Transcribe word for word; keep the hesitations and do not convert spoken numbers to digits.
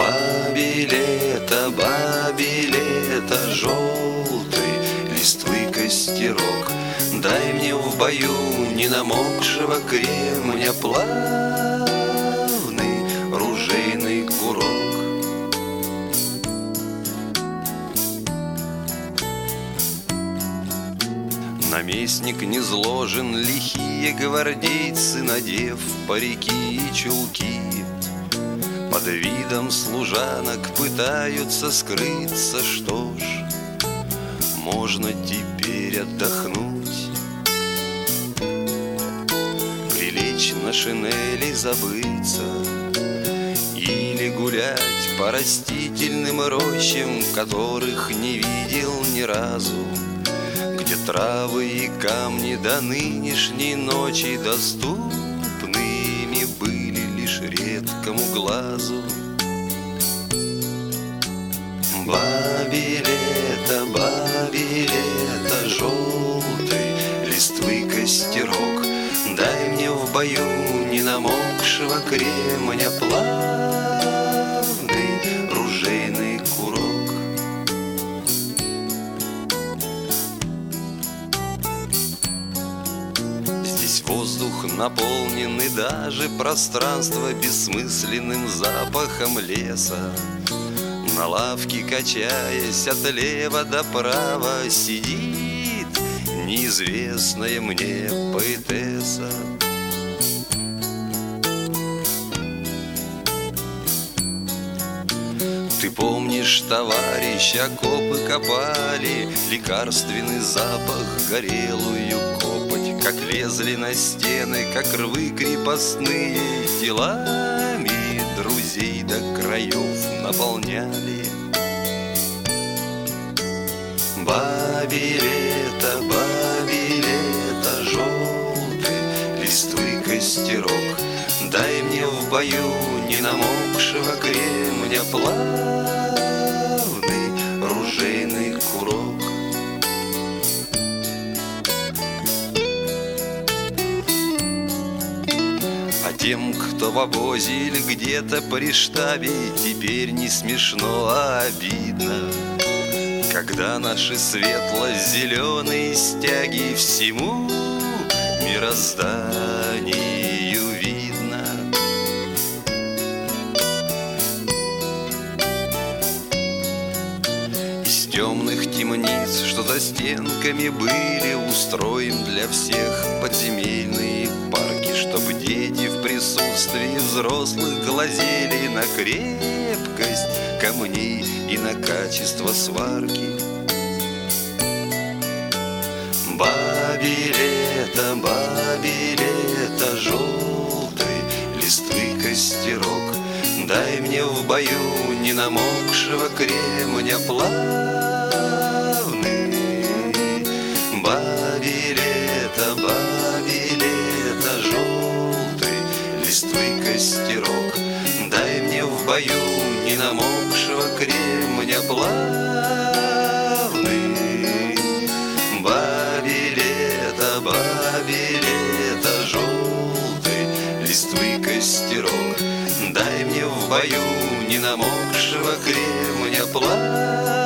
Бабе лето, бабе лето, желтый листвы костерок, дай мне в бою не намокшего кремня плавный ружейный курок. Наместник не зложен, лихие гвардейцы, надев парики и чулки, под видом служанок пытаются скрыться. Что ж, можно теперь отдохнуть, прилечь на шинели, забыться или гулять по растительным рощам, которых не видел ни разу, где травы и камни до нынешней ночи доступными были лишь редкому глазу. Бабе лето, бабе лето, желтый листвы костерок, дай мне в бою не намокшего кремня плавный ружейный курок. Здесь воздух наполнен и даже пространство бессмысленным запахом леса. На лавке, качаясь отлева до права, сидит неизвестная мне поэтесса. Ты помнишь, товарищ, окопы копали, лекарственный запах, горелую копоть, как лезли на стены, как рвы крепостные, телами друзей до краев наполняли. Бабе лето, бабе лето, желтый листвы костерок, дай мне в бою не намокшего кремня плавный ружейный курок. А тем, кто в обозе или где-то при штабе, теперь не смешно, а обидно, когда наши светло-зеленые стяги всему мирозданию видно. Из темных темниц, что за стенками были, устроим для всех подземельные парки, чтобы дети в присутствии взрослых глазели на крепкость камней и на качество сварки. Бабе лето, бабе лето, желтый листвы костерок, дай мне в бою не намокшего кремня плавный. Бабе лето, бабе лето, желтый листвы костерок, дай мне в бою не намокшего кремня плавный. Бабе лето, бабе лето, желтый листвы костерок, дай мне в бою не намокшего кремня плавный.